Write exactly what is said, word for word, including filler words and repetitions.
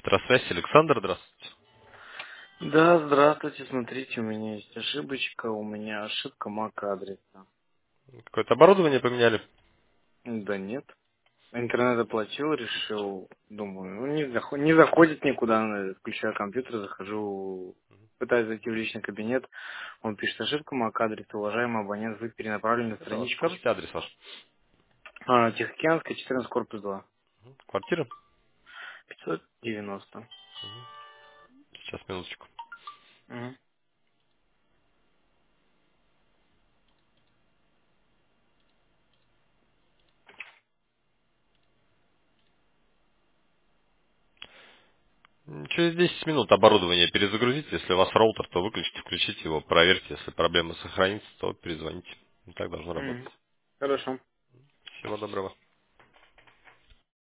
Здравствуйте, Александр, здравствуйте. Да, здравствуйте, смотрите, у меня есть ошибочка, у меня ошибка мак-адреса. Какое-то оборудование поменяли? Да нет. Интернет оплатил, решил, думаю, ну не, заход- не заходит никуда, ну, включаю компьютер, захожу, пытаюсь зайти в личный кабинет, он пишет ошибка мак-адреса, уважаемый абонент, вы перенаправлены на Пожалуйста, страничку скажите адрес ваш. а, Тихоокеанская, четырнадцать, корпус два, Квартира? пятьсот девяносто. Сейчас, минуточку. Мгм. М, Через десять минут оборудование перезагрузите. Если у вас роутер, то выключите, включите его, проверьте. Если проблема сохранится, то перезвоните. И так должно работать. Мгм. Хорошо. Всего доброго.